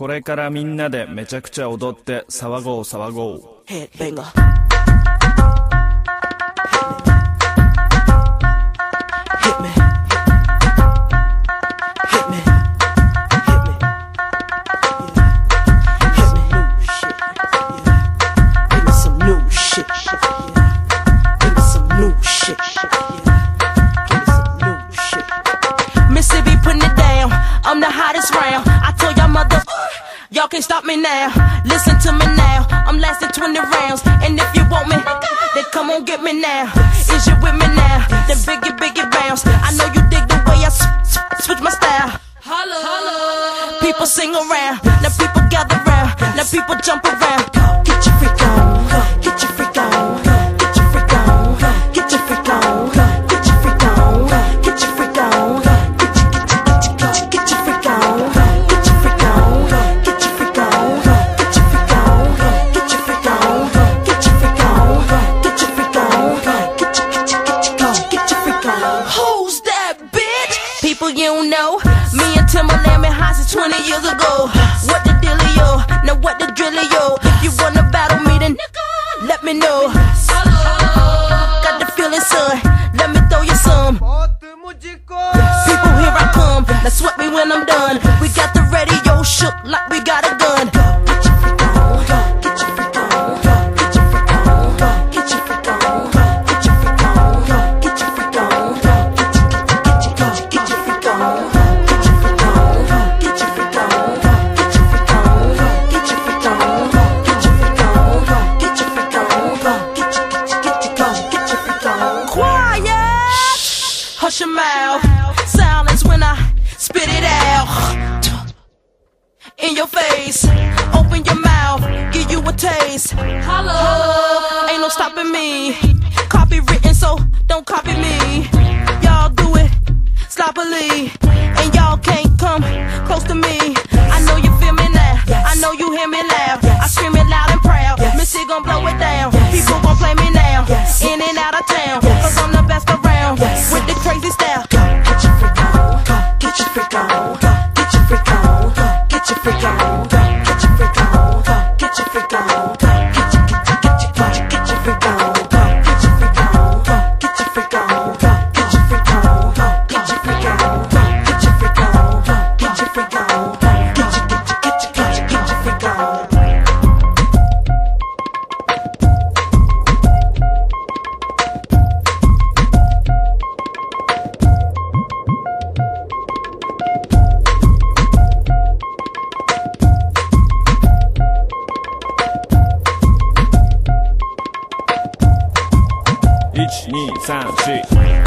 これからみんなでめちゃくちゃ踊って騒ごう騒ごう。 Headbanger. Hit me. Hit me. Hit me. Give me some new shit. Give me some new shit. Give me some new shit. Mississippi putting it down. I'm the hottest round. I told y'all mother. Y'all can't stop me now. Listen to me now. I'm lasting 20 rounds. And if you want me, then come on get me now. Is you with me now? Then biggie bounce. I know you dig the way I switch my style. Holla, holla. People sing around. Now people gather round. Now people jump around. Get your freak on. Get your freak on. Get your freak on. Get your freak on. Get your freak on. Get your freak on. Get your freak on. You don't know, me and Timberland been high since 20 years ago. What the dealio? Now what the drillio? If you wanna battle me, then let me know. Got the feeling, son. Let me throw you some. People, here I come. Now sweat me when I'm done. We got the radio shook like we got a gun. Get your freak on. Get your freak on. Get your freak on. Get your freak on. Get your freak on. Get your freak on. Get your freak on. Hush your mouth, silence when I spit it out. In your face, open your mouth, give you a taste. Hello, ain't no stopping me. Copywritten, so don't copy me. Y'all do it sloppily, and y'all can't come close to me. I know you feel me now, I know you hear me loud. I scream it loud and proud, Missy gon' blow it down. People gon' play me now, in and out of town, cause I'm the best around, with the crazy style. Get your freak on, get your freak on, get your freak on, get your freak on, get your freak on, get your freak on, get your freak on, get your freak on, get your freak on, get your freak on, get your freak on, get your freak on, get your freak on, get your freak on, get your freak on. 1、2、3、4